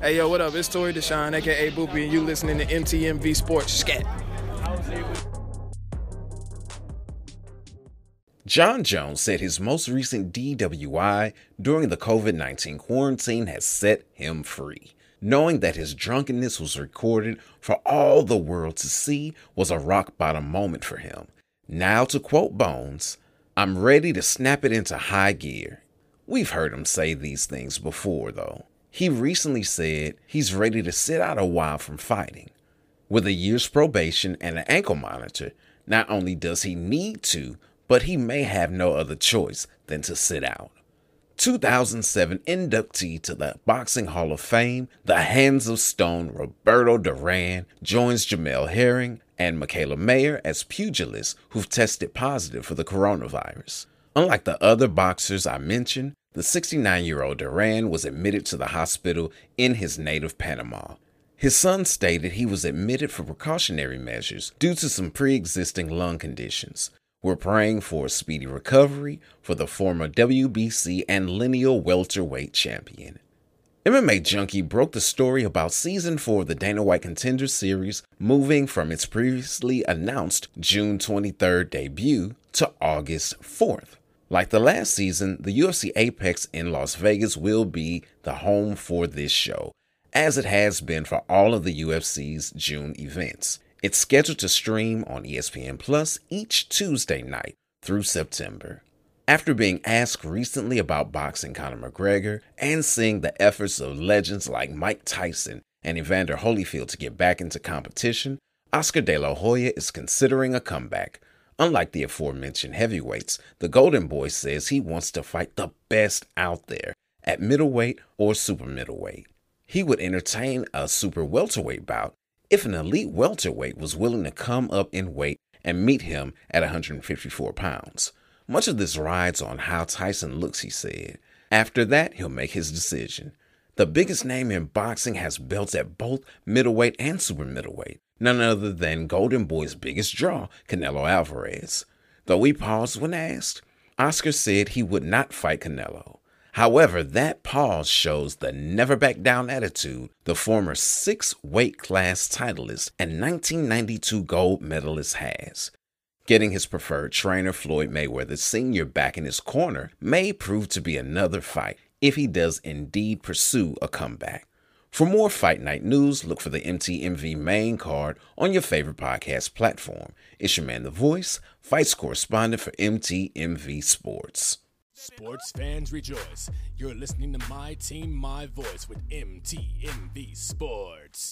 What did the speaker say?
Hey, yo, what up? It's Tory Deshaun, a.k.a. Boopy, and you listening to MTMV Sports. Scat. Jon Jones said his most recent DWI during the COVID-19 quarantine has set him free. Knowing that his drunkenness was recorded for all the world to see was a rock-bottom moment for him. Now, to quote Bones, "I'm ready to snap it into high gear." We've heard him say these things before, though. He recently said he's ready to sit out a while from fighting. With a year's probation and an ankle monitor, not only does he need to, but he may have no other choice than to sit out. 2007 inductee to the Boxing Hall of Fame, the Hands of Stone Roberto Duran joins Jamel Herring and Michaela Mayer as pugilists who've tested positive for the coronavirus. Unlike the other boxers I mentioned, the 69-year-old Duran was admitted to the hospital in his native Panama. His son stated he was admitted for precautionary measures due to some pre-existing lung conditions. We're praying for a speedy recovery for the former WBC and lineal welterweight champion. MMA Junkie broke the story about Season 4 of the Dana White Contender Series moving from its previously announced June 23rd debut to August 4th. Like the last season, the UFC Apex in Las Vegas will be the home for this show, as it has been for all of the UFC's June events. It's scheduled to stream on ESPN Plus each Tuesday night through September. After being asked recently about boxing Conor McGregor and seeing the efforts of legends like Mike Tyson and Evander Holyfield to get back into competition, Oscar De La Hoya is considering a comeback. Unlike the aforementioned heavyweights, the Golden Boy says he wants to fight the best out there at middleweight or super middleweight. He would entertain a super welterweight bout if an elite welterweight was willing to come up in weight and meet him at 154 pounds. Much of this rides on how Tyson looks, he said. After that, he'll make his decision. The biggest name in boxing has belts at both middleweight and super middleweight, none other than Golden Boy's biggest draw, Canelo Alvarez. Though he paused when asked, Oscar said he would not fight Canelo. However, that pause shows the never-back-down attitude the former 6-weight class titleist and 1992 gold medalist has. Getting his preferred trainer, Floyd Mayweather Sr., back in his corner may prove to be another fight if he does indeed pursue a comeback. For more Fight Night news, look for the MTMV main card on your favorite podcast platform. It's your man, The Voice, fights correspondent for MTMV Sports. Sports fans rejoice. You're listening to My Team, My Voice with MTMV Sports.